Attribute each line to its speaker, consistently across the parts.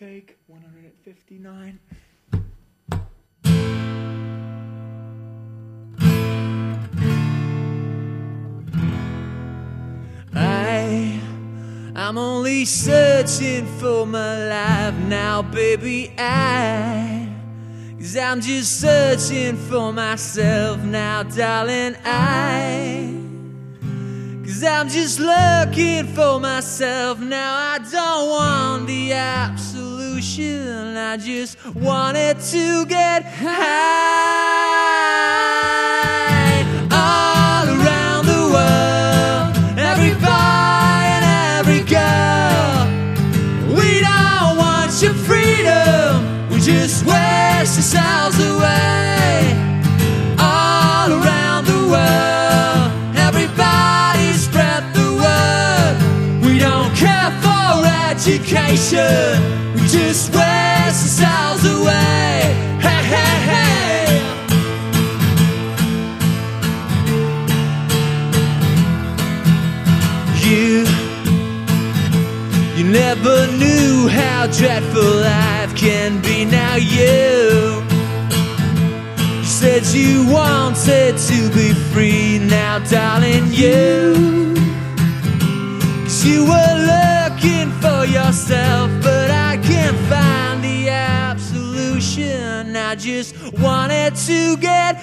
Speaker 1: Take 159. I'm only searching for my life now, baby. Cause I'm just searching for myself now, darling. Cause I'm just looking for myself now. I don't want the absolution, I just wanted to get high. All around the world, every boy and every girl, we don't want your freedom, we just waste ourselves away. All around the world, everybody spread the word. We don't care for education, we just waste ourselves away. Hey, hey, hey. You never knew how dreadful life can be. Now you said you wanted to be free. Now darling, cause you were looking for yourself, but I can't find the absolution. I just wanted to get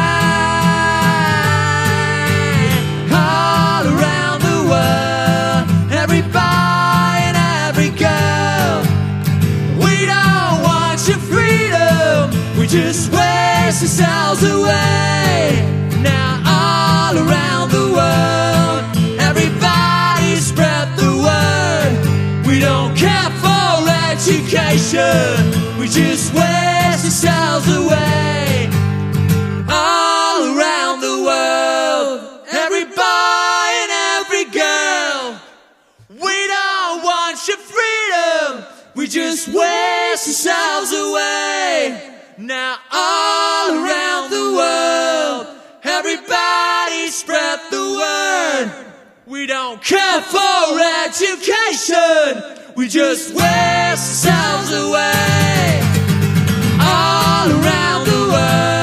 Speaker 1: high. All around the world, every boy and every girl, we don't want your freedom, we just waste ourselves away. Now all around the world, everybody spread the word. We don't care for education, we just waste ourselves away. All around the world, every boy and every girl, we don't want your freedom, we just waste ourselves away. Now all around the world, everybody spread the word. We don't care for education, we just waste ourselves away. All around the world,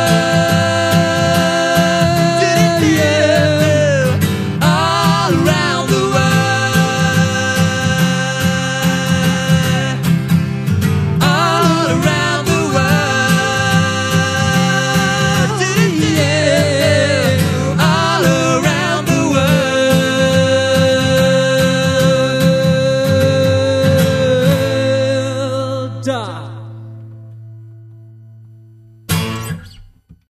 Speaker 1: yeah. All around the world, all around the world, yeah. All around the world.